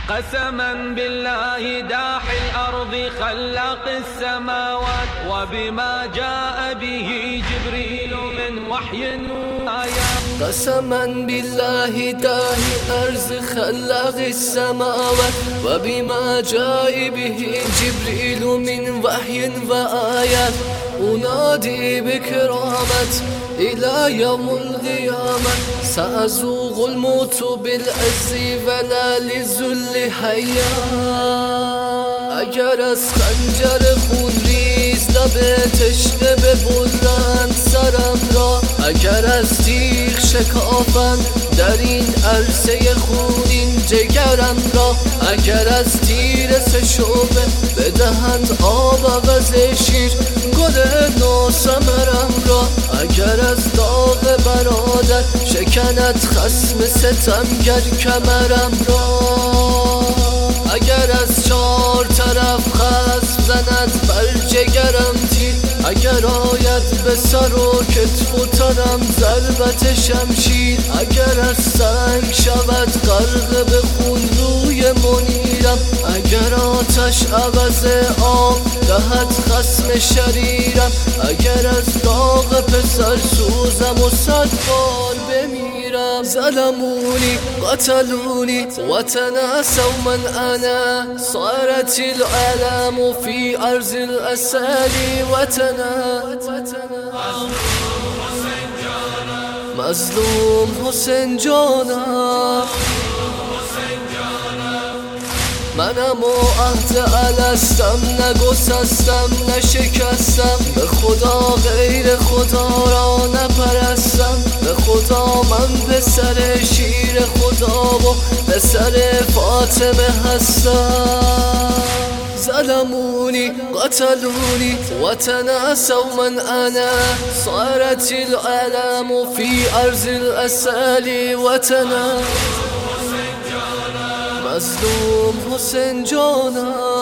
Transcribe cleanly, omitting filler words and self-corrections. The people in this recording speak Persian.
قسما بالله داحي الأرض خلاق السماوات وبما جاء به جبريل من وحي وآيات. قسما بالله داحي الأرض خلاق السماوات وبما جاء به جبريل من وحي وآيات. أنادي بكرامة إلى يوم القيامة سأذوق الموت بالعز ولا للذل حیات. اگر از خنجر خون ریز لب تشنه ببرند سرم را، اگر از تیغ شکافند در این عرصه خونین جگرم را، اگر از تیر سه شعبه بدهند آب عوض شیر گل ناسمرم را، اگر از داغ برادر شکند خصم ستمگر کمرم را، اگر از چار طرف خصم زند بر جگرم تیر، اگر آید به سر و کتف و تنم ضربت شمشیر، اگر از سنگ شود غرق به خون روی منیرم، اگر آتش عوض آب دهد خصم شریرم، اگر از داغ پسر سوزم و 100 بار بمیرم. ظلمونی قتلونی وتناسوا من انا صارت العالم في ارض الاسالي وطنا. مظلوم حسین جانم، منم و عهد الستم نگسستم نشکستم، به خدا غیر خدا را نپرستم، به خدا من پسر شیر خدا و پسر فاطمه هستم. ظلموني قتلوني وتناسوا من أنا صارت العالم في أرض الأسالي وطنا. مظلوم حسین جانم.